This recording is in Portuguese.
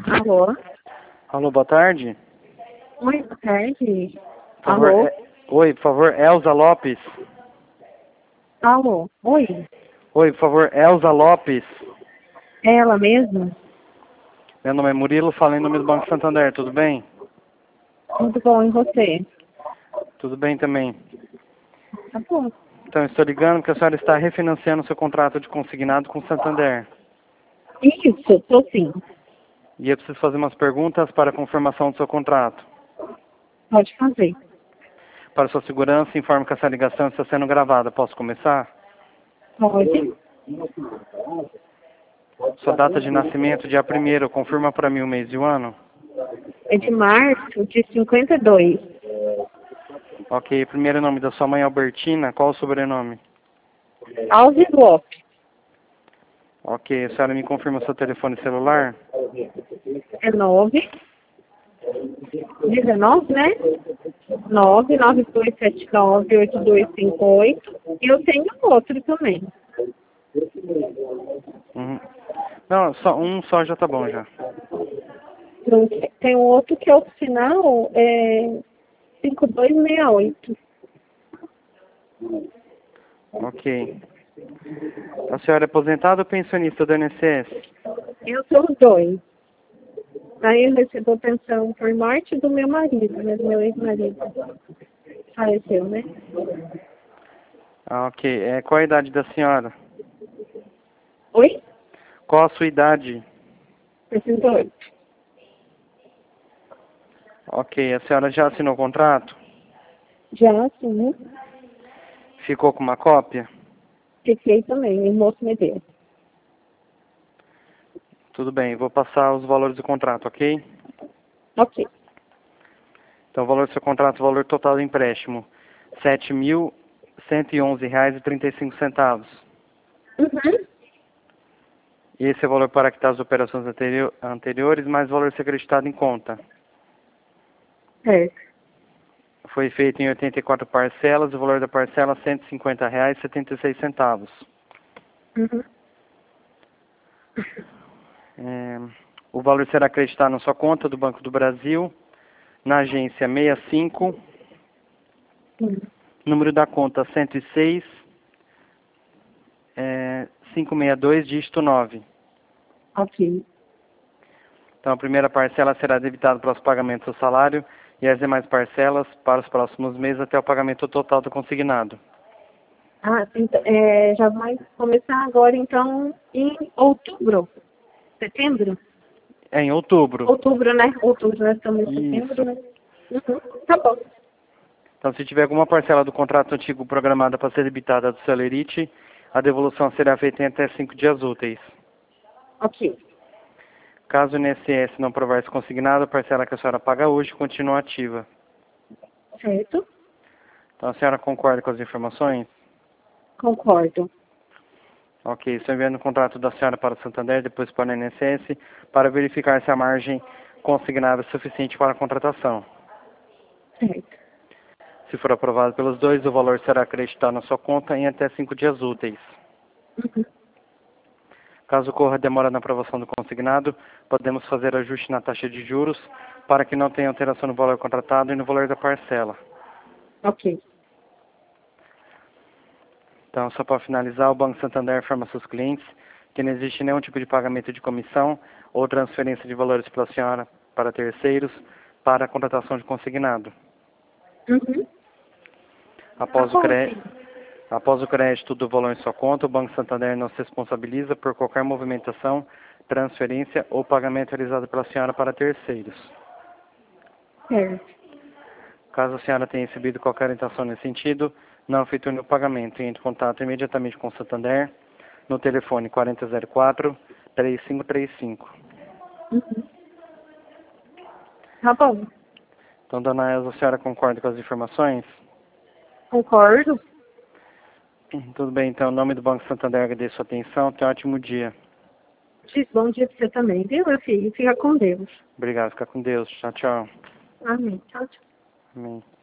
Alô? Alô, boa tarde. Oi, boa tarde. Por favor, Alô? Oi, por favor, Elza Lopes. Alô? Oi? Oi, por favor, Elza Lopes. É ela mesma? Meu nome é Murilo, falo em nome do Banco Santander, tudo bem? Muito bom, e você? Tudo bem também. Tá bom. Então, estou ligando porque a senhora está refinanciando seu contrato de consignado com o Santander. Isso, tô sim. E eu preciso fazer umas perguntas para a confirmação do seu contrato. Pode fazer. Para sua segurança, informo que essa ligação está sendo gravada. Posso começar? Pode. Sua data de nascimento, dia 1º, confirma para mim o mês e o ano? É de março de 52. Ok, primeiro nome da sua mãe, Albertina. Qual o sobrenome? Alves Lopes. Ok, a senhora me confirma seu telefone celular? É 9. 19, né? 992798258. E eu tenho outro também. Uhum. Não, só um só já tá bom já. Tem um outro que é o final, 5268. Ok. A senhora é aposentada ou pensionista do INSS? Eu sou os dois. Aí eu recebo pensão por morte do meu marido, né? Do meu ex-marido. Faleceu, né? Ah, ok. Qual a idade da senhora? Oi? Qual a sua idade? 68. Ok. A senhora já assinou o contrato? Já, sim. Ficou com uma cópia? Fiquei também, o moço me deu. Tudo bem. Vou passar os valores do contrato, ok? Ok. Então, o valor do seu contrato, o valor total do empréstimo, R$ 7.111,35. Uhum. E esse é o valor para quitar as operações anteriores, mais o valor ser acreditado em conta. Certo. Foi feito em 84 parcelas, o valor da parcela R$ 150,76. Uhum. O valor será acreditado na sua conta do Banco do Brasil, na agência 65, Sim. número da conta 106, 562, dígito 9. Ok. Então, a primeira parcela será debitada para os pagamentos do salário e as demais parcelas para os próximos meses até o pagamento total do consignado. Ah, então, já vai começar agora, então, em outubro. Setembro? É em outubro. Outubro, né? Outubro, nós estamos em setembro, Isso. né? Uhum. Tá bom. Então, se tiver alguma parcela do contrato antigo programada para ser debitada do Celerite, a devolução será feita em até 5 dias úteis. Ok. Caso o INSS não provar esse consignado, a parcela que a senhora paga hoje continua ativa. Certo? Então, a senhora concorda com as informações? Concordo. Ok, estou enviando o contrato da senhora para o Santander, depois para o INSS, para verificar se a margem consignada é suficiente para a contratação. Certo. Se for aprovado pelos dois, o valor será acreditado na sua conta em até 5 dias úteis. Uhum. Caso ocorra demora na aprovação do consignado, podemos fazer ajuste na taxa de juros para que não tenha alteração no valor contratado e no valor da parcela. Ok. Então, só para finalizar, o Banco Santander informa seus clientes que não existe nenhum tipo de pagamento de comissão ou transferência de valores pela senhora para terceiros para a contratação de consignado. Uhum. Tá Após o bom, crédito, sim. após o crédito do valor em sua conta, o Banco Santander não se responsabiliza por qualquer movimentação, transferência ou pagamento realizado pela senhora para terceiros. Certo. Caso a senhora tenha recebido qualquer orientação nesse sentido, não efetue o pagamento e entre em contato imediatamente com o Santander no telefone 4004-3535. Uhum. Tá bom. Então, dona Elza, a senhora concorda com as informações? Concordo. Tudo bem, então, em nome do Banco Santander, agradeço a sua atenção. Tenha um ótimo dia. Bom dia pra você também, viu, meu filho? Fica com Deus. Obrigado, fica com Deus. Tchau, tchau. Amém. Tchau, tchau. Amém.